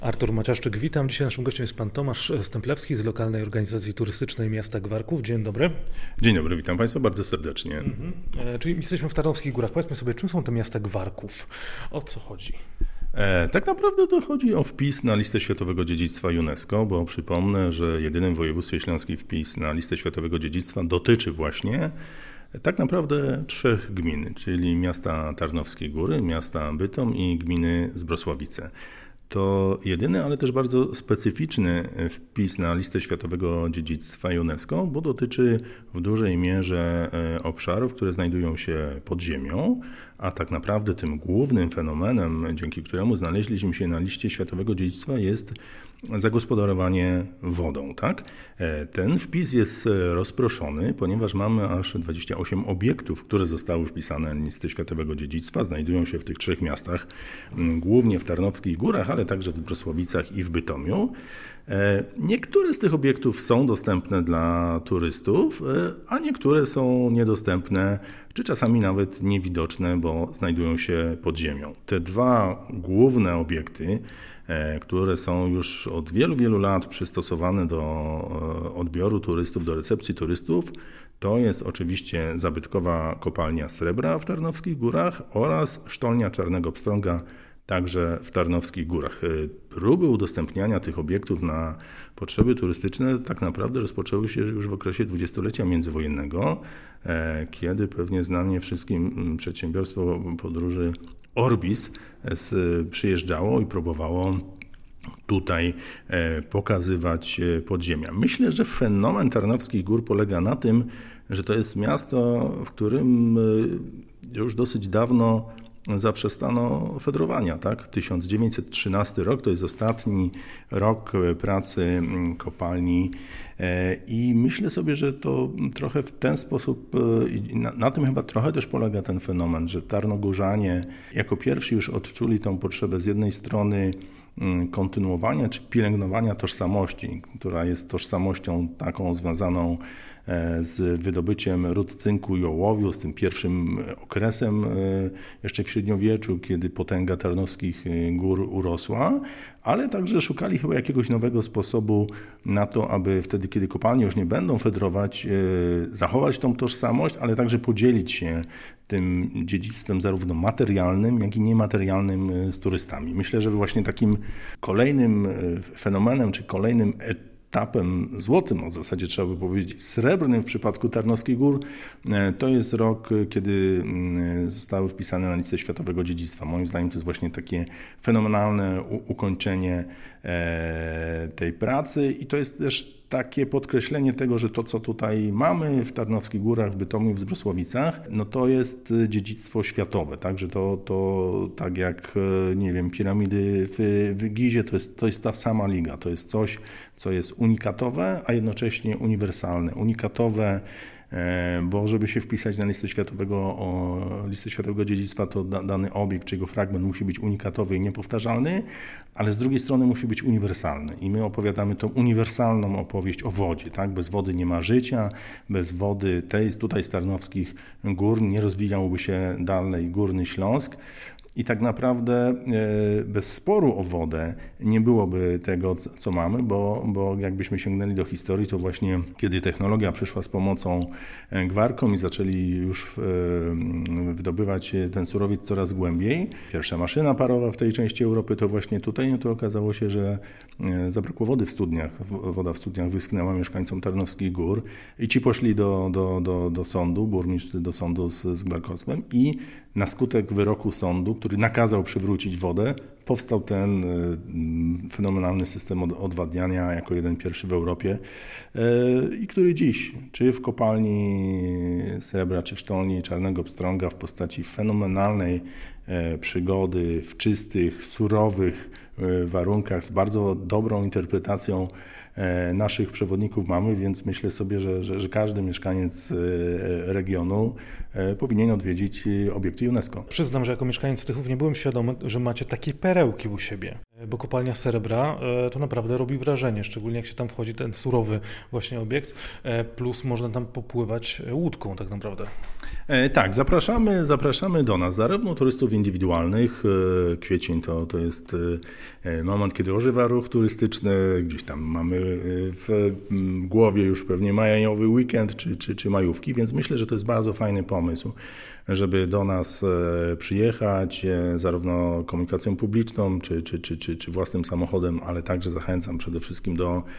Artur Maciaszczyk, witam. Dzisiaj naszym gościem jest pan Tomasz Stemplewski z lokalnej organizacji turystycznej miasta Gwarków. Dzień dobry. Dzień dobry, witam Państwa bardzo serdecznie. Czyli jesteśmy w Tarnowskich Górach. Powiedzmy sobie, czym są te miasta Gwarków? O co chodzi? Tak naprawdę to chodzi o wpis na listę Światowego Dziedzictwa UNESCO, bo przypomnę, że jedynym w województwie śląskim wpis na listę Światowego Dziedzictwa dotyczy właśnie tak naprawdę 3 gmin, czyli miasta Tarnowskie Góry, miasta Bytom i gminy Zbrosławice. To jedyny, ale też bardzo specyficzny wpis na listę Światowego Dziedzictwa UNESCO, bo dotyczy w dużej mierze obszarów, które znajdują się pod ziemią, a tak naprawdę tym głównym fenomenem, dzięki któremu znaleźliśmy się na liście Światowego Dziedzictwa, jest zagospodarowanie wodą. Tak? Ten wpis jest rozproszony, ponieważ mamy aż 28 obiektów, które zostały wpisane na listę Światowego Dziedzictwa. Znajdują się w tych 3 miastach, głównie w Tarnowskich Górach, ale także w Zbrosławicach i w Bytomiu. Niektóre z tych obiektów są dostępne dla turystów, a niektóre są niedostępne, czy czasami nawet niewidoczne, bo znajdują się pod ziemią. Te 2 główne obiekty, które są już od wielu, wielu lat przystosowane do odbioru turystów, do recepcji turystów, to jest oczywiście zabytkowa kopalnia srebra w Tarnowskich Górach oraz sztolnia Czarnego Pstrąga, także w Tarnowskich Górach. Próby udostępniania tych obiektów na potrzeby turystyczne tak naprawdę rozpoczęły się już w okresie dwudziestolecia międzywojennego, kiedy pewnie znane wszystkim przedsiębiorstwo podróży Orbis przyjeżdżało i próbowało tutaj pokazywać podziemia. Myślę, że fenomen Tarnowskich Gór polega na tym, że to jest miasto, w którym już dosyć dawno zaprzestano fedrowania. Tak? 1913 rok to jest ostatni rok pracy kopalni i myślę sobie, że to trochę w ten sposób, na tym chyba trochę też polega ten fenomen, że Tarnogórzanie jako pierwsi już odczuli tą potrzebę z jednej strony kontynuowania czy pielęgnowania tożsamości, która jest tożsamością taką związaną z wydobyciem ród cynku i ołowiu, z tym pierwszym okresem jeszcze w średniowieczu, kiedy potęga Tarnowskich Gór urosła, ale także szukali chyba jakiegoś nowego sposobu na to, aby wtedy, kiedy kopalnie już nie będą fedrować, zachować tą tożsamość, ale także podzielić się tym dziedzictwem zarówno materialnym, jak i niematerialnym z turystami. Myślę, że właśnie takim kolejnym fenomenem, czy kolejnym etapem złotym, w zasadzie trzeba by powiedzieć srebrnym w przypadku Tarnowskich Gór, to jest rok, kiedy zostały wpisane na listę Światowego Dziedzictwa. Moim zdaniem to jest właśnie takie fenomenalne ukończenie tej pracy i to jest też takie podkreślenie tego, że to, co tutaj mamy w Tarnowskich Górach, w Bytomiu, w Zbrosławicach, no to jest dziedzictwo światowe, także to tak jak, nie wiem, piramidy w Gizie, to jest ta sama liga, to jest coś, co jest unikatowe, a jednocześnie uniwersalne. Unikatowe, bo żeby się wpisać na listę Światowego Dziedzictwa, to dany obiekt czy jego fragment musi być unikatowy i niepowtarzalny, ale z drugiej strony musi być uniwersalny. I my opowiadamy tą uniwersalną opowieść o wodzie. Tak? Bez wody nie ma życia, bez wody tutaj z Tarnowskich Gór nie rozwijałby się dalej Górny Śląsk. I tak naprawdę bez sporu o wodę nie byłoby tego, co mamy, bo jakbyśmy sięgnęli do historii, to właśnie kiedy technologia przyszła z pomocą gwarkom i zaczęli już wydobywać ten surowiec coraz głębiej, pierwsza maszyna parowa w tej części Europy, to właśnie tutaj, no to okazało się, że zabrakło wody w studniach. Woda w studniach wyschnęła mieszkańcom Tarnowskich Gór i ci poszli do sądu, burmistrz do sądu z gwarkostwem i na skutek wyroku sądu, który nakazał przywrócić wodę, powstał ten fenomenalny system odwadniania jako jeden pierwszy w Europie i który dziś, czy w kopalni srebra, czy w sztolni Czarnego Pstrąga w postaci fenomenalnej przygody w czystych, surowych warunkach z bardzo dobrą interpretacją naszych przewodników mamy, więc myślę sobie, że każdy mieszkaniec regionu powinien odwiedzić obiekty UNESCO. Przyznam, że jako mieszkaniec Tychów nie byłem świadomy, że macie takie perełki u siebie, bo kopalnia srebra to naprawdę robi wrażenie, szczególnie jak się tam wchodzi ten surowy właśnie obiekt, plus można tam popływać łódką tak naprawdę. Tak, zapraszamy do nas zarówno turystów indywidualnych, kwiecień to jest moment, kiedy ożywa ruch turystyczny, gdzieś tam mamy w głowie już pewnie majowy weekend czy majówki, więc myślę, że to jest bardzo fajny pomysł, żeby do nas przyjechać zarówno komunikacją publiczną czy własnym samochodem, ale także zachęcam przede wszystkim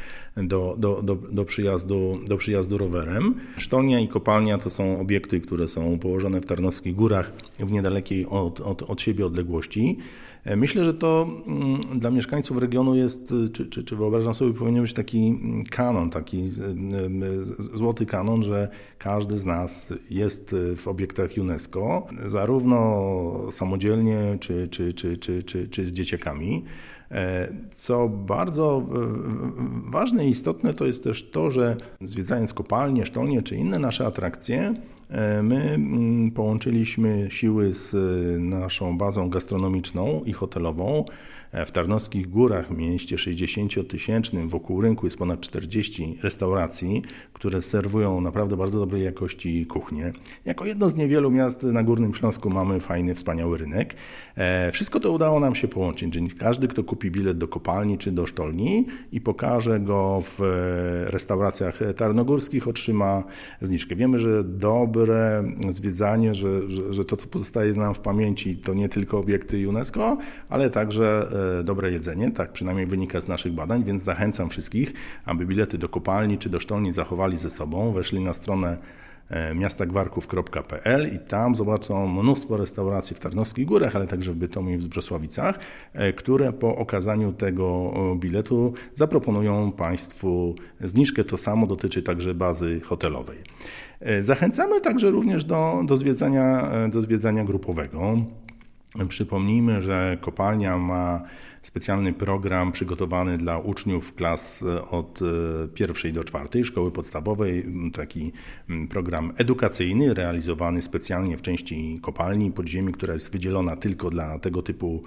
do przyjazdu rowerem. Sztolnia i kopalnia to są obiekty, które są położone w Tarnowskich Górach w niedalekiej od siebie odległości. Myślę, że to dla mieszkańców regionu jest, czy wyobrażam sobie, powinien być taki kanon, taki złoty kanon, że każdy z jest w obiektach UNESCO, zarówno samodzielnie, czy z dzieciakami. Co bardzo ważne i istotne to jest też to, że zwiedzając kopalnie, sztolnie czy inne nasze atrakcje, my połączyliśmy siły z naszą bazą gastronomiczną i hotelową. W Tarnowskich Górach, mieście 60-tysięcznym, wokół rynku jest ponad 40 restauracji, które serwują naprawdę bardzo dobrej jakości kuchnię. Jako jedno z niewielu miast na Górnym Śląsku mamy fajny, wspaniały rynek. Wszystko to udało nam się połączyć, że każdy, kto kupi bilet do kopalni czy do sztolni i pokaże go w restauracjach tarnogórskich, otrzyma zniżkę. Wiemy, że dobre zwiedzanie, że to, co pozostaje nam w pamięci, to nie tylko obiekty UNESCO, ale także dobre jedzenie, tak przynajmniej wynika z naszych badań, więc zachęcam wszystkich, aby bilety do kopalni czy do sztolni zachowali ze sobą, weszli na stronę miastagwarków.pl i tam zobaczą mnóstwo restauracji w Tarnowskich Górach, ale także w Bytomiu i w Zbrzesławicach, które po okazaniu tego biletu zaproponują Państwu zniżkę. To samo dotyczy także bazy hotelowej. Zachęcamy także również do zwiedzania grupowego. Przypomnijmy, że kopalnia ma specjalny program przygotowany dla uczniów klas od 1 do 4 szkoły podstawowej. Taki program edukacyjny realizowany specjalnie w części kopalni podziemi, która jest wydzielona tylko dla tego typu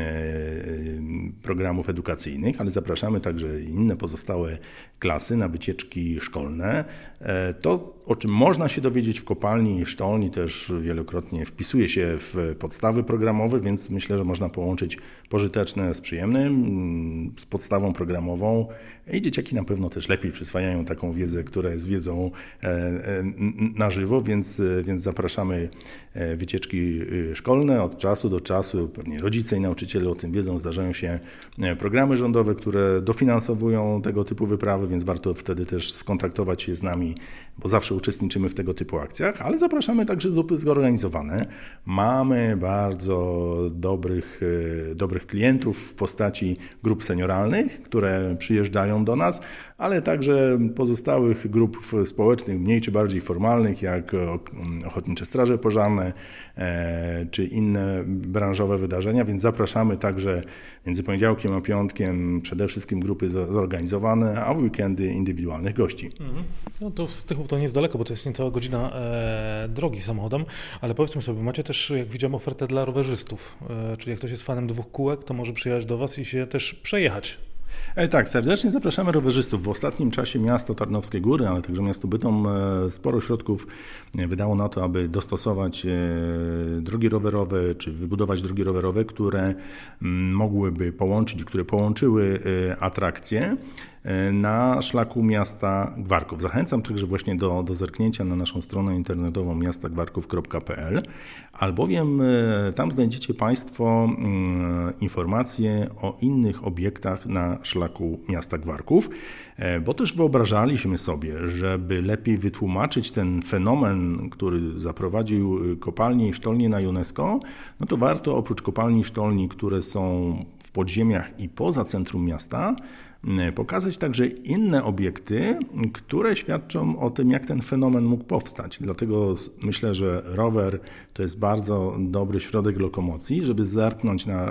programów edukacyjnych, ale zapraszamy także inne pozostałe klasy na wycieczki szkolne. To, o czym można się dowiedzieć w kopalni i sztolni, też wielokrotnie wpisuje się w podstawy programowe, więc myślę, że można połączyć pożyteczne z przyjemnym, z podstawą programową i dzieciaki na pewno też lepiej przyswajają taką wiedzę, która jest wiedzą na żywo, więc zapraszamy wycieczki szkolne od czasu do czasu. Pewnie rodzice i nauczyciele o tym wiedzą. Zdarzają się programy rządowe, które dofinansowują tego typu wyprawy, więc warto wtedy też skontaktować się z nami, bo zawsze uczestniczymy w tego typu akcjach, ale zapraszamy także grupy zorganizowane. Mamy bardzo dobrych klientów w postaci grup senioralnych, które przyjeżdżają do nas, ale także pozostałych grup społecznych, mniej czy bardziej formalnych, jak Ochotnicze Straże Pożarne czy inne branżowe wydarzenia, więc zapraszamy także między poniedziałkiem a piątkiem przede wszystkim grupy zorganizowane, a w weekendy indywidualnych gości. No to z Tychów to nie jest daleko, bo to jest niecała godzina drogi samochodem, ale powiedzmy sobie, macie też, jak widziałem, ofertę dla rowerzystów, czyli jak ktoś jest fanem 2 kółek, to może przyjechać do Was i się też przejechać. Tak, serdecznie zapraszamy rowerzystów. W ostatnim czasie miasto Tarnowskie Góry, ale także miasto Bytom sporo środków wydało na to, aby dostosować drogi rowerowe, czy wybudować drogi rowerowe, które mogłyby połączyć, które połączyły atrakcje na szlaku miasta Gwarków. Zachęcam także właśnie do zerknięcia na naszą stronę internetową miastagwarków.pl, albowiem tam znajdziecie Państwo informacje o innych obiektach na szlaku miasta Gwarków, bo też wyobrażaliśmy sobie, żeby lepiej wytłumaczyć ten fenomen, który zaprowadził kopalnie i sztolnie na UNESCO, no to warto oprócz kopalni i sztolni, które są w podziemiach i poza centrum miasta, pokazać także inne obiekty, które świadczą o tym, jak ten fenomen mógł powstać. Dlatego myślę, że rower to jest bardzo dobry środek lokomocji, żeby zerknąć na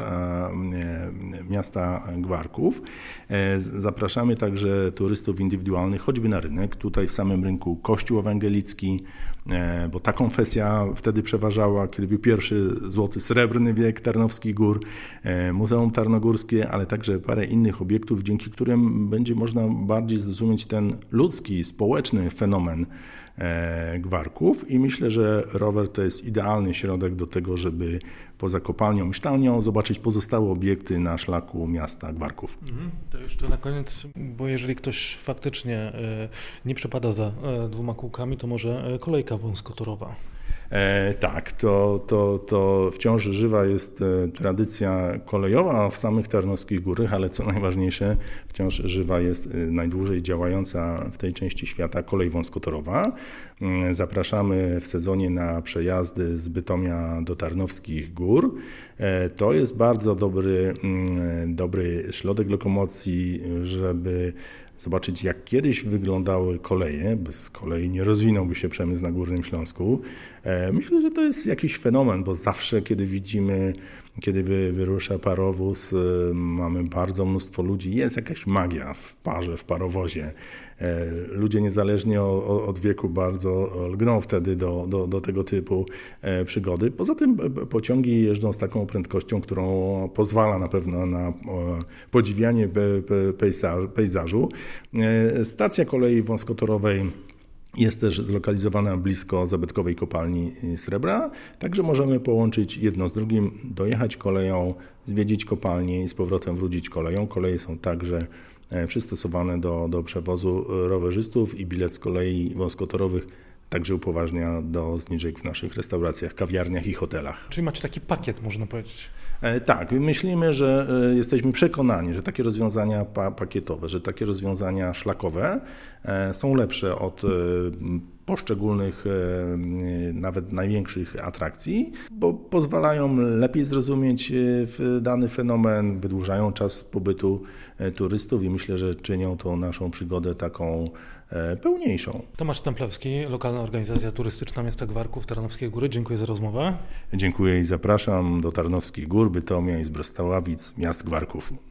miasta Gwarków. Zapraszamy także turystów indywidualnych, choćby na rynek. Tutaj w samym rynku Kościół Ewangelicki, bo ta konfesja wtedy przeważała, kiedy był pierwszy złoty, srebrny wiek Tarnowskich Gór, Muzeum Tarnogórskie, ale także parę innych obiektów, dzięki którym będzie można bardziej zrozumieć ten ludzki, społeczny fenomen gwarków i myślę, że rower to jest idealny środek do tego, żeby poza kopalnią i sztalnią zobaczyć pozostałe obiekty na szlaku miasta Gwarków. To jeszcze na koniec, bo jeżeli ktoś faktycznie nie przepada za 2 kółkami, to może kolejka wąskotorowa. Tak, to wciąż żywa jest tradycja kolejowa w samych Tarnowskich Górach, ale co najważniejsze, wciąż żywa jest najdłużej działająca w tej części świata kolej wąskotorowa. Zapraszamy w sezonie na przejazdy z Bytomia do Tarnowskich Gór. To jest bardzo dobry środek lokomocji, żeby zobaczyć, jak kiedyś wyglądały koleje. Bez kolei nie rozwinąłby się przemysł na Górnym Śląsku. Myślę, że to jest jakiś fenomen, bo zawsze, kiedy widzimy, kiedy wyrusza parowóz, mamy bardzo mnóstwo ludzi. Jest jakaś magia w parze, w parowozie. Ludzie niezależnie od wieku bardzo lgną wtedy do tego typu przygody. Poza tym pociągi jeżdżą z taką prędkością, którą pozwala na pewno na podziwianie pejzażu. Stacja kolei wąskotorowej jest też zlokalizowana blisko zabytkowej kopalni srebra, także możemy połączyć jedno z drugim, dojechać koleją, zwiedzić kopalnię i z powrotem wrócić koleją. Koleje są także przystosowane do przewozu rowerzystów i bilet z kolei wąskotorowych także upoważnia do zniżek w naszych restauracjach, kawiarniach i hotelach. Czyli macie taki pakiet, można powiedzieć. Tak, myślimy, że jesteśmy przekonani, że takie rozwiązania pakietowe, że takie rozwiązania szlakowe są lepsze od poszczególnych, nawet największych atrakcji, bo pozwalają lepiej zrozumieć dany fenomen, wydłużają czas pobytu turystów i myślę, że czynią tą naszą przygodę taką pełniejszą. Tomasz Stemplewski, lokalna organizacja turystyczna miasta Gwarków, Tarnowskie Góry. Dziękuję za rozmowę. Dziękuję i zapraszam do Tarnowskich Gór, Bytomia i Zbrostławic, miast Gwarków.